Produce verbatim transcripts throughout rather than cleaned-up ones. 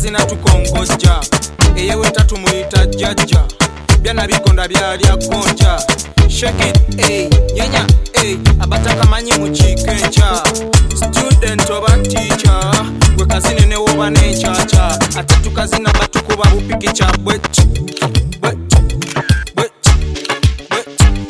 kazina tukongoja eyewe tatu muita jajja byana bikonda byalya gonja shake it eh nyanya eh abataka manyi muchikencha student oba teacher we kazine ne woba ne chacha atatu kazina batukuba bupikicha bwet bwet bwet bwet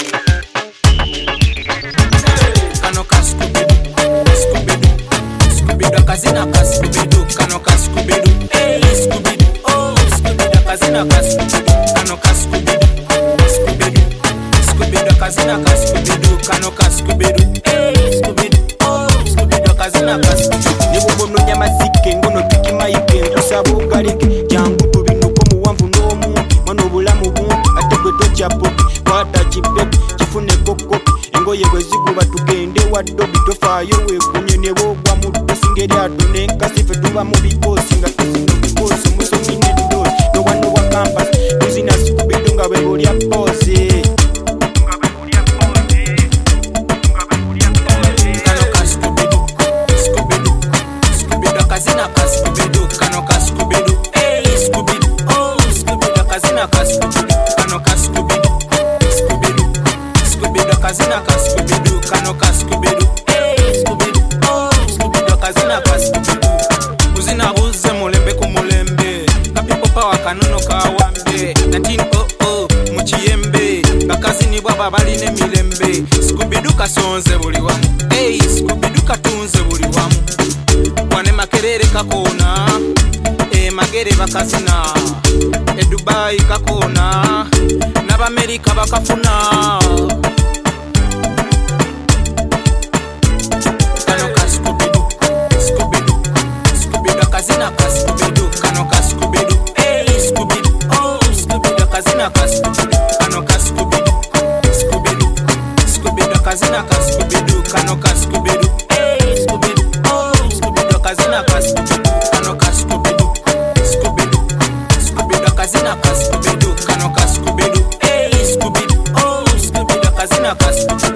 kano kaskubidu skubidu skubidu kazina kaskubidu kano kaskubidu eh skubidu oh skubidu kazina kaskubidu kano kaskubidu skubidu skubidu kazina kaskubidu kano kaskubidu eh skubidu oh skubidu kazina kaskubidu nibubono nyamazike ngono tukimayike nkusabugalike jangu tubinuko muwamvu nomu mano bulamu buntu ategwe tochapoki kwata chipepi chifune kokopi engoye bweziguba tugende waddobi tofayo wekunye nebogwa muddo singeri atone nkasife tuba mu bikosi nga tuzino bikosi musomi neddosi nowano wa campus tuzina sikubidu nga bwebulya posi kazina kaskubidu kano kaskubidu eh skubidu oh skubidu kazina kaskubidu kano kaskubidu skubidu skubidu kazina kaskubidu kano kaskubidu eh skubidu oh skubidu kazina kaskubidu uzina buze mulembe ku mulembe kapipo pawa kanuno kawambe nineteen oh oh muchiyembe bakazini baba bali ne milembe skubidu kasonze buli wamu eh skubidu katunze buli wamu wane makerere kakona e magere bakazina e Dubai kakona naba Amerika bakafuna kano kaskubidu skubidu skubidu kazina kaskubidu kano kaskubidu eh skubidu oh skubidu kazina kaskubidu kano kaskubidu skubidu skubidu kazina kaskubidu kano kaskubidu eh skubidu kazina kaskubidu kano kaskubidu skubidu skubidu kazina kaskubidu kano kaskubidu eh skubidu oh skubidu kazina kaskubidu